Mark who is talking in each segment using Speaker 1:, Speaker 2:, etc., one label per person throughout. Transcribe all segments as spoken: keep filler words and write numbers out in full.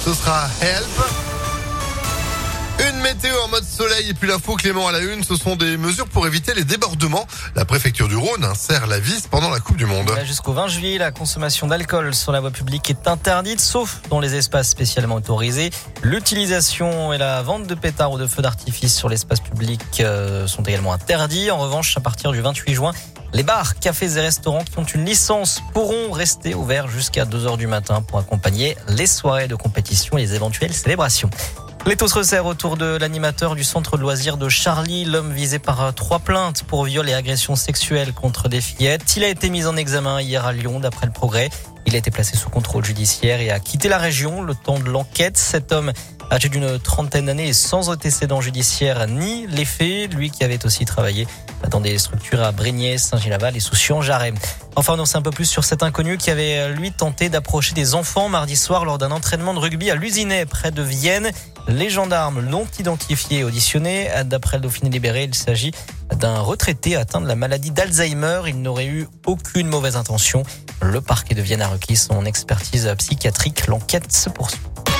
Speaker 1: ce sera Help. Une météo en mode soleil et puis l'info Clément à la une, ce sont des mesures pour éviter les débordements. La préfecture du Rhône serre la vis pendant la Coupe du Monde.
Speaker 2: Là, jusqu'au vingt juillet, la consommation d'alcool sur la voie publique est interdite, sauf dans les espaces spécialement autorisés. L'utilisation et la vente de pétards ou de feux d'artifice sur l'espace public euh, sont également interdits. En revanche, à partir du vingt-huit juin, les bars, cafés et restaurants qui ont une licence pourront rester ouverts jusqu'à deux heures du matin pour accompagner les soirées de compétition et les éventuelles célébrations. L'étau se resserre autour de l'animateur du centre de loisirs de Charlie, l'homme visé par trois plaintes pour viol et agression sexuelle contre des fillettes. Il a été mis en examen hier à Lyon, d'après le Progrès. Il a été placé sous contrôle judiciaire et a quitté la région le temps de l'enquête. Cet homme, âgé d'une trentaine d'années et sans antécédent judiciaire ni les faits, lui qui avait aussi travaillé dans des structures à Brignais, Saint-Gilles-Laval et Soucy-en-Jarret. Enfin, on sait un peu plus sur cet inconnu qui avait, lui, tenté d'approcher des enfants mardi soir lors d'un entraînement de rugby à Luzinay, près de Vienne. Les gendarmes l'ont identifié et auditionné. D'après le Dauphiné libéré, il s'agit d'un retraité atteint de la maladie d'Alzheimer. Il n'aurait eu aucune mauvaise intention. Le parquet de Vienne a requis son expertise psychiatrique. L'enquête se poursuit.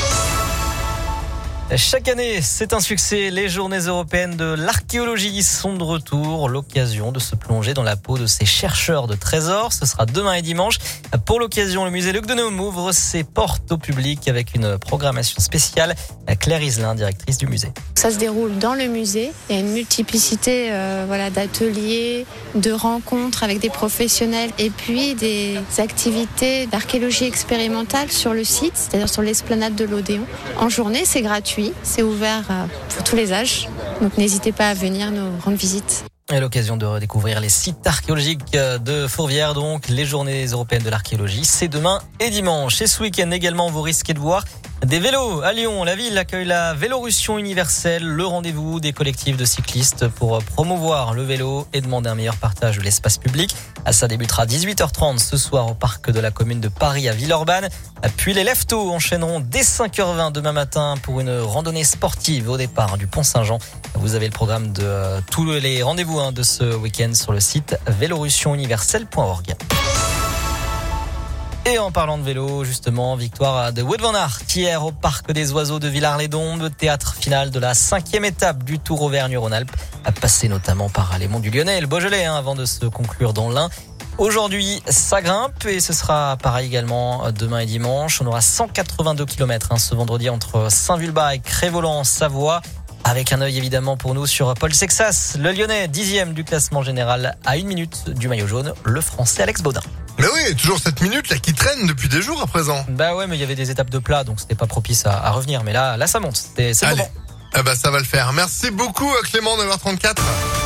Speaker 2: Chaque année, c'est un succès. Les journées européennes de l'archéologie sont de retour. L'occasion de se plonger dans la peau de ces chercheurs de trésors. Ce sera demain et dimanche. Pour l'occasion, le musée Luc Deneaume ouvre ses portes au public avec une programmation spéciale. Claire Iselin, directrice du musée.
Speaker 3: Ça se déroule dans le musée. Il y a une multiplicité euh, voilà, d'ateliers, de rencontres avec des professionnels et puis des activités d'archéologie expérimentale sur le site, c'est-à-dire sur l'esplanade de l'Odéon. En journée, c'est gratuit. C'est ouvert pour tous les âges, donc n'hésitez pas à venir nous rendre visite.
Speaker 2: Et l'occasion de redécouvrir les sites archéologiques de Fourvière, donc les journées européennes de l'archéologie, c'est demain et dimanche. Et ce week-end également, vous risquez de voir des vélos à Lyon. La ville accueille la Vélorussion universelle, le rendez-vous des collectifs de cyclistes pour promouvoir le vélo et demander un meilleur partage de l'espace public. Ça débutera à dix-huit heures trente ce soir au parc de la commune de Paris à Villeurbanne. Puis les leftos enchaîneront dès cinq heures vingt demain matin pour une randonnée sportive au départ du Pont-Saint-Jean. Vous avez le programme de euh, tous les rendez-vous hein, de ce week-end sur le site vélorussion universelle point org. Et en parlant de vélo, justement, victoire de Wout van Aert hier au Parc des Oiseaux de Villars-les-Dombes, théâtre final de la cinquième étape du Tour Auvergne-Rhône-Alpes, a passé notamment par les monts du Lyonnais et le Beaujolais hein, avant de se conclure dans l'Ain. Aujourd'hui, ça grimpe et ce sera pareil également demain et dimanche. On aura cent quatre-vingt-deux kilomètres hein, ce vendredi entre Saint-Vulbas et Crest-Voland en Savoie. Avec un œil évidemment pour nous sur Paul Sexas, le Lyonnais dixième du classement général à une minute du maillot jaune, le Français Alex Baudin.
Speaker 1: Mais oui, toujours cette minute là qui traîne depuis des jours à présent.
Speaker 2: Bah ouais, mais il y avait des étapes de plat, donc c'était pas propice à, à revenir. Mais là, là ça monte, c'est, c'est
Speaker 1: Allez,
Speaker 2: bon.
Speaker 1: eh ben, ça va le faire. Merci beaucoup Clément, neuf heures trente-quatre.